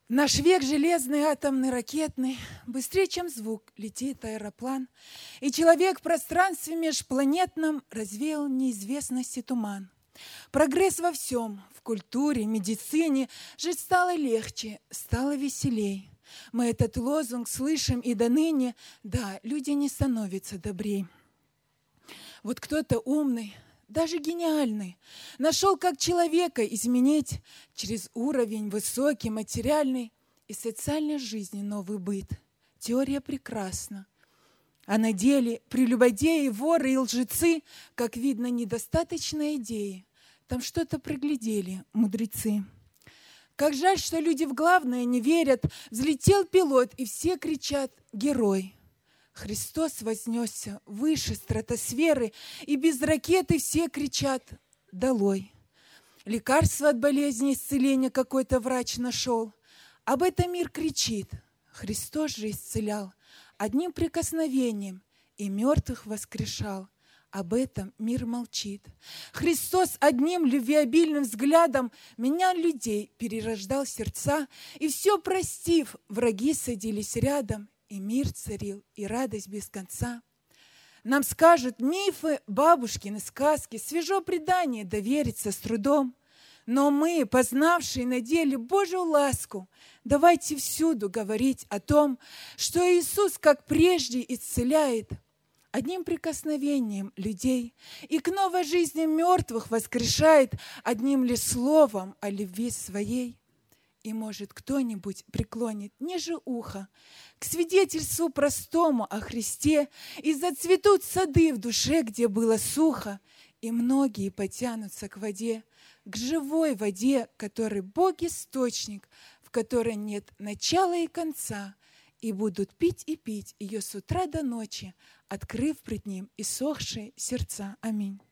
Наш век железный, атомный, ракетный, быстрее, чем звук, летит аэроплан, и человек в пространстве межпланетном развеял неизвестности туман. Прогресс во всем, в культуре, медицине, жить стало легче, стало веселей. Мы этот лозунг слышим и до ныне, да, люди не становятся добрей. Вот кто-то умный, даже гениальный, нашел, как человека изменить через уровень высокий, материальный и социальной жизни новый быт. Теория прекрасна. А на деле прелюбодеи, воры и лжецы, как видно, недостаточно идеи. Там что-то проглядели мудрецы. Как жаль, что люди в главное не верят. Взлетел пилот, и все кричат «Герой!». Христос вознесся выше стратосферы, и без ракеты все кричат «Долой!». Лекарство от болезни, исцеления какой-то врач нашел. Об этом мир кричит. Христос же исцелял одним прикосновением и мертвых воскрешал. Об этом мир молчит. Христос одним любвеобильным взглядом менял людей, перерождал сердца, и все простив, враги садились рядом, и мир царил, и радость без конца. Нам скажут мифы, бабушкины сказки, свежо предание, довериться с трудом. Но мы, познавшие на деле Божью ласку, давайте всюду говорить о том, что Иисус, как прежде, исцеляет одним прикосновением людей и к новой жизни мертвых воскрешает одним лишь словом о любви своей. И, может, кто-нибудь преклонит ниже уха к свидетельству простому о Христе, и зацветут сады в душе, где было сухо, и многие потянутся к воде, к живой воде, которой Бог источник, в которой нет начала и конца, и будут пить и пить ее с утра до ночи, открыв пред Ним иссохшие сердца. Аминь.